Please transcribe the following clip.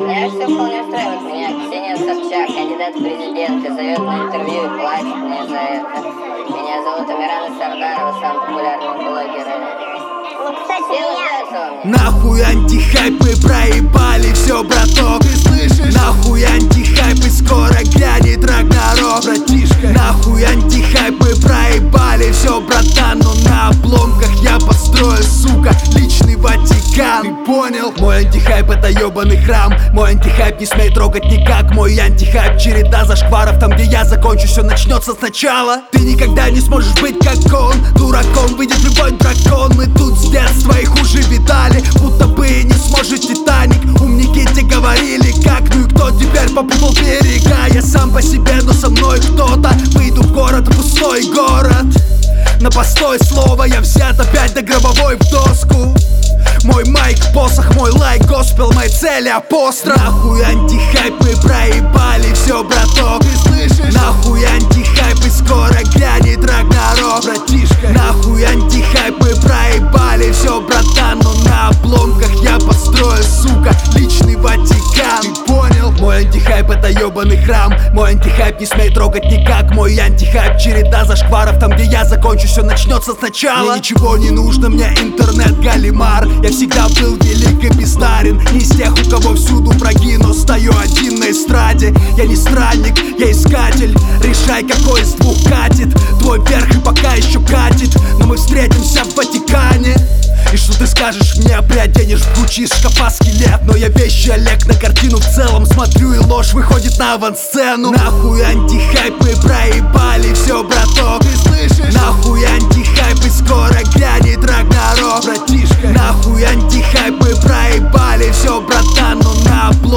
Меня все вполне устраивает. Меня Ксения Собчак, кандидат в президенты, зовет на интервью и платит мне за это. Меня зовут Амирана Сардарова, самый популярный блогер. Ну, кстати, меня... Нахуй антихайп, мы проебали все, браток. Ты слышишь? Нахуй антихайп, и скоро грянет Рагнарок, братишка. Нахуй антихайп, мы проебали все, братан. Но на обломках я построю, сука, личный Ватикан. Ты понял? Мой антихайп это ебаный храм. Мой антихайп не смей трогать никак. Мой антихайп череда зашкваров. Там где я закончу, все начнется сначала. Ты никогда не сможешь быть как он. Дураком выйдет любой дракон. Мы тут с детства их уже видали, будто бы не сможет Титаник. Умники те говорили как, ну и кто теперь попутал берега. Я сам по себе, но со мной кто-то. Выйду в город, пустой город. На постой слово я взят опять до гробовой в доску. Мой майк, посох, мой лайк, госпел, мои цели, апостроф. Нахуй антихайп, мы проебали все, браток. Ты слышишь? Нахуй антихайп, и скоро грянет Рагнарок, братишка. Нахуй антихайп, мы проебали все, братан. Но на обломках я построю, сука, личный Ватикан. Ты понял? Мой антихайп это ебаный храм. Мой антихайп не смей трогать никак. Мой антихайп череда зашкваров. Там где я закончу, все начнется сначала. Мне ничего не нужно, мне интернет галимар. Я всегда был велик и бездарен. Не из тех, у кого всюду враги, но стою один на эстраде. Я не странник, я искатель. Решай, какой из двух катит. Твой верх и пока еще катит. Но мы встретимся в Ватикане. И что ты скажешь мне, приоденешь в Гуччи из шкафа скелет. Но я вещи Олег, на картину в целом смотрю, и ложь выходит на авансцену. Нахуй антихайп, мы проебали все, браток. Ты слышишь? Нахуй антихайп, и скоро грянет Рагнарок, братишка. Нахуй антихайп, мы проебали все, братан. Но на обломках